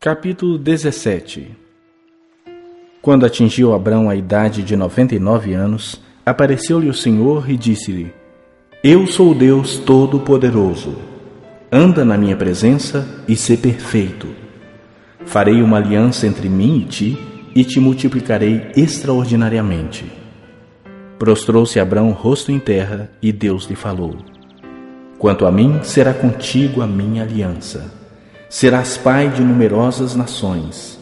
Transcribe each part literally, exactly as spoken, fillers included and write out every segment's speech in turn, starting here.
Capítulo dezessete. Quando atingiu Abrão a idade de noventa e nove anos, apareceu-lhe o Senhor e disse-lhe: Eu sou o Deus Todo-Poderoso. Anda na minha presença e sê perfeito. Farei uma aliança entre mim e ti, e te multiplicarei extraordinariamente. Prostrou-se Abrão rosto em terra, e Deus lhe falou: Quanto a mim, será contigo a minha aliança. Serás pai de numerosas nações.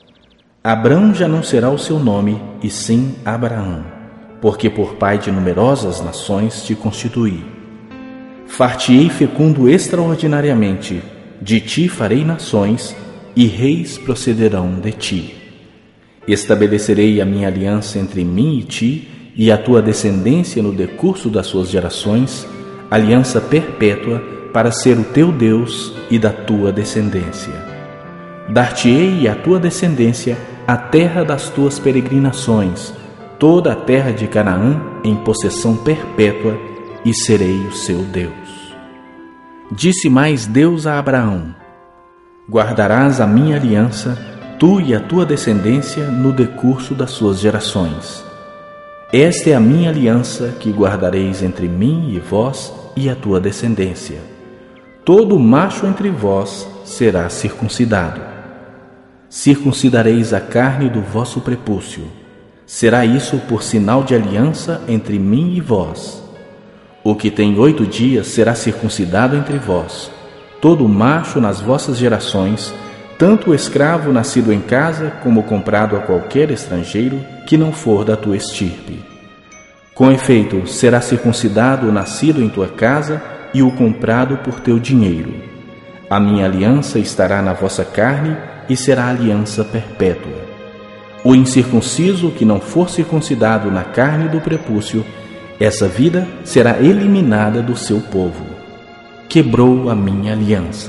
Abrão já não será o seu nome, e sim Abraão, porque por pai de numerosas nações te constituí. Far-te-ei fecundo extraordinariamente, de ti farei nações, e reis procederão de ti. Estabelecerei a minha aliança entre mim e ti, e a tua descendência no decurso das suas gerações, aliança perpétua, para ser o teu Deus e da tua descendência. Dar-te-ei à tua descendência a terra das tuas peregrinações, toda a terra de Canaã em possessão perpétua, e serei o seu Deus. Disse mais Deus a Abraão: Guardarás a minha aliança, tu e a tua descendência, no decurso das suas gerações. Esta é a minha aliança que guardareis entre mim e vós e a tua descendência. Todo macho entre vós será circuncidado. Circuncidareis a carne do vosso prepúcio. Será isso por sinal de aliança entre mim e vós. O que tem oito dias será circuncidado entre vós. Todo macho nas vossas gerações, tanto o escravo nascido em casa como o comprado a qualquer estrangeiro que não for da tua estirpe. Com efeito, será circuncidado o nascido em tua casa e o comprado por teu dinheiro. A minha aliança estará na vossa carne e será aliança perpétua. O incircunciso que não for circuncidado na carne do prepúcio, essa vida será eliminada do seu povo. Quebrou a minha aliança.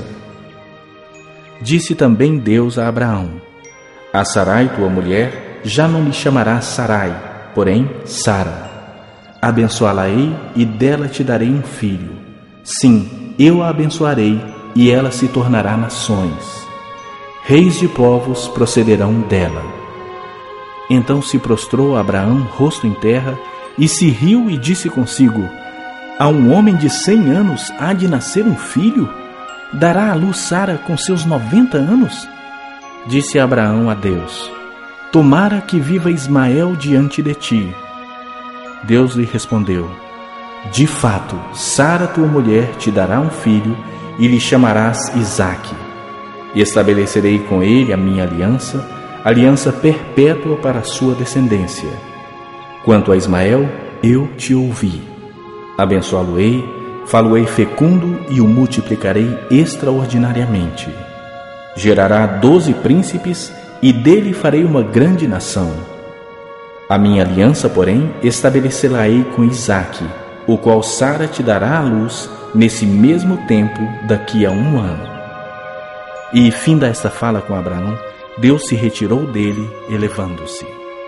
Disse também Deus a Abraão: A Sarai, tua mulher, já não lhe chamarás Sarai, porém Sara. Abençoá-la-ei e dela te darei um filho. Sim, eu a abençoarei, e ela se tornará nações. Reis de povos procederão dela. Então se prostrou Abraão, rosto em terra, e se riu e disse consigo: A um homem de cem anos há de nascer um filho? Dará à luz Sara com seus noventa anos? Disse Abraão a Deus: Tomara que viva Ismael diante de ti. Deus lhe respondeu: De fato, Sara tua mulher te dará um filho, e lhe chamarás Isaque. Estabelecerei com ele a minha aliança, aliança perpétua para a sua descendência. Quanto a Ismael, eu te ouvi. Abençoá-lo-ei, falo-ei fecundo e o multiplicarei extraordinariamente. Gerará doze príncipes, e dele farei uma grande nação. A minha aliança, porém, estabelecerá-ei com Isaque, o qual Sara te dará à luz nesse mesmo tempo daqui a um ano. E, finda esta fala com Abraão, Deus se retirou dele, elevando-se.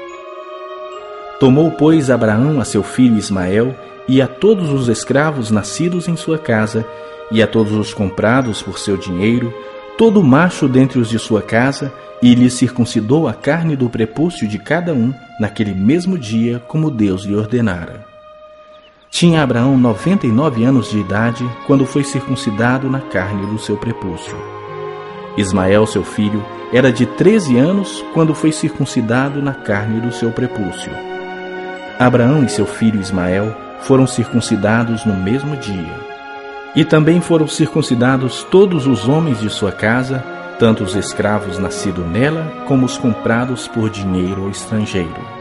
Tomou, pois, Abraão a seu filho Ismael, e a todos os escravos nascidos em sua casa, e a todos os comprados por seu dinheiro, todo macho dentre os de sua casa, e lhe circuncidou a carne do prepúcio de cada um, naquele mesmo dia, como Deus lhe ordenara. Tinha Abraão noventa e nove anos de idade, quando foi circuncidado na carne do seu prepúcio. Ismael, seu filho, era de treze anos, quando foi circuncidado na carne do seu prepúcio. Abraão e seu filho Ismael foram circuncidados no mesmo dia. E também foram circuncidados todos os homens de sua casa, tanto os escravos nascidos nela, como os comprados por dinheiro ou estrangeiro.